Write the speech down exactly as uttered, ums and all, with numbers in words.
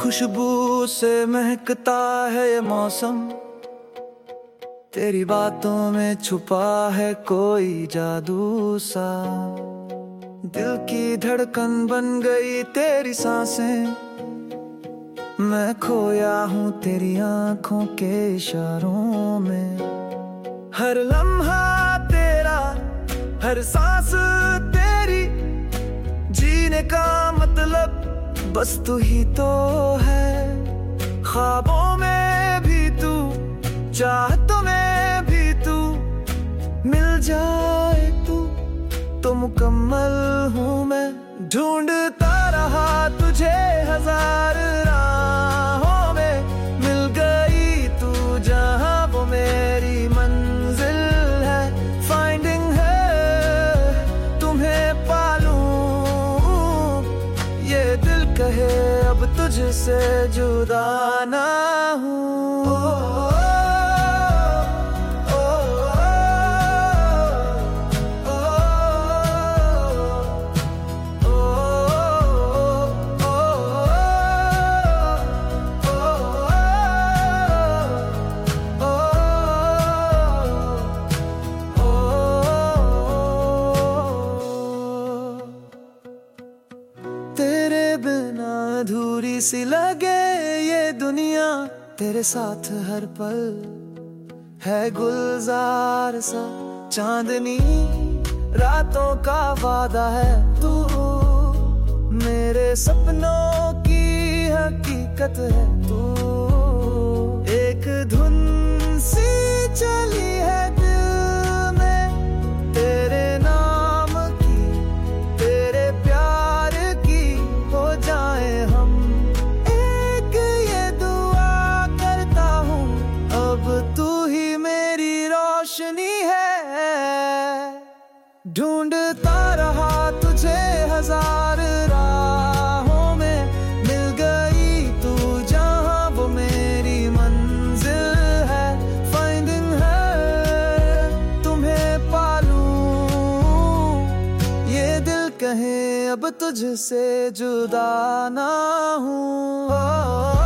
खुशबू से महकता है ये मौसम, तेरी बातों में छुपा है कोई जादू सा। दिल की धड़कन बन गई तेरी सांसें, मैं खोया हूँ तेरी आंखों के इशारों में। हर लम्हा तेरा, हर सांस तेरी, जीने का मतलब बस तू ही तो है। ख्वाबों में भी तू, चाहतों में भी तू, मिल जाए तू तो मुकम्मल हूँ मैं। ढूंढता रहा तुझे हजार राहों में, मिल गई तू जहाँ वो मेरी मंजिल है। फाइंडिंग है तुम्हें पालूं, ये दिल कहे अब तुझसे जुदा ना हूँ। तेरे बिना अधूरी सी लगे ये दुनिया, तेरे साथ हर पल है गुलजार सा। चांदनी रातों का वादा है तू, मेरे सपनों की हकीकत है तू। एक धुन सी चली है दिल में तेरे नाम की, तेरे प्यार की हो जाए हम एक, ये दुआ करता हूँ अब तू ही मेरी रोशनी है। ढूंढता रहा तुझे हजार राहों में, मिल गई तू जहाँ वो मेरी मंजिल है। फाइंडिंग है तुम्हें पालूं, ये दिल कहे अब तुझसे जुदा ना हूँ।